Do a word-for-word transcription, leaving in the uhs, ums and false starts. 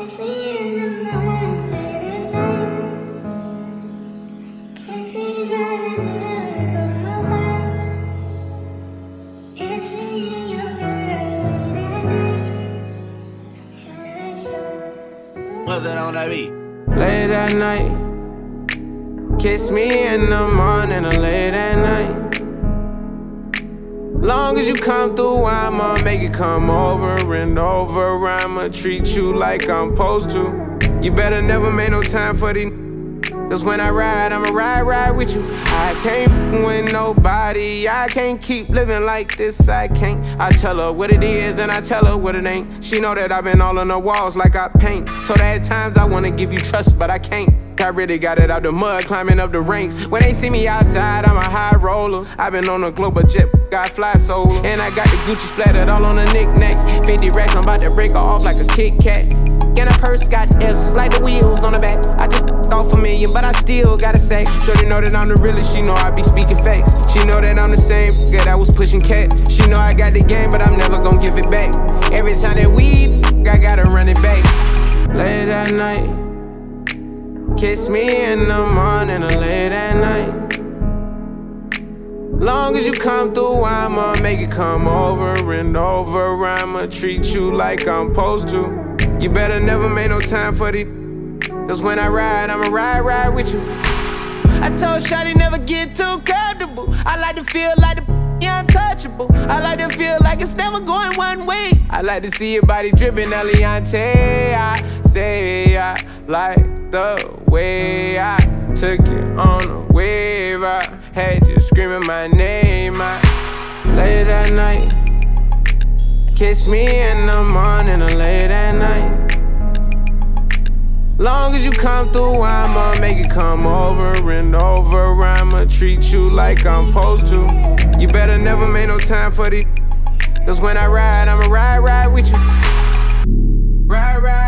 Catch me in the morning, late at night. Catch me driving over a line. Catch me in your bed late at night. What's that on that beat? Late at night. Kiss me in the morning or late at night. Long as you come through, I'ma make it come over and over. I'ma treat you like I'm supposed to. You better never make no time for these. Cause when I ride, I'ma ride, ride with you. I can't with nobody. I can't keep living like this, I can't. I tell her what it is and I tell her what it ain't. She know that I've been all on the walls like I paint. Told her at times I wanna give you trust, but I can't. I really got it out the mud, climbing up the ranks. When they see me outside, I'm a high roller. I've been on a global jet, got fly solo. And I got the Gucci splattered all on the knickknacks. fifty racks, I'm about to break her off like a Kit Kat. And her purse got F's, like the wheels on the back. I just off a million, but I still gotta say. Shorty know that I'm the realest, she know I be speaking facts. She know that I'm the same girl that was pushing cat. She know I got the game, but I'm never gonna give it back. Every time that we, I gotta run it back. Late at night. Kiss me in the morning or late at night. Long as you come through, I'ma make it come over and over. I'ma treat you like I'm supposed to. You better never make no time for these. Cause when I ride, I'ma ride, ride with you. I told Shawty never get too comfortable. I like to feel like the untouchable. I like to feel like it's never going one way. I like to see your body dripping Eliante. I say I like the way I took you on a wave. I had you screaming my name. I late at night. Kiss me in the morning or late at night. Long as you come through, I'ma make it come over and over. I'ma treat you like I'm supposed to. You better never make no time for these. Cause when I ride, I'ma ride, ride with you. Ride, ride.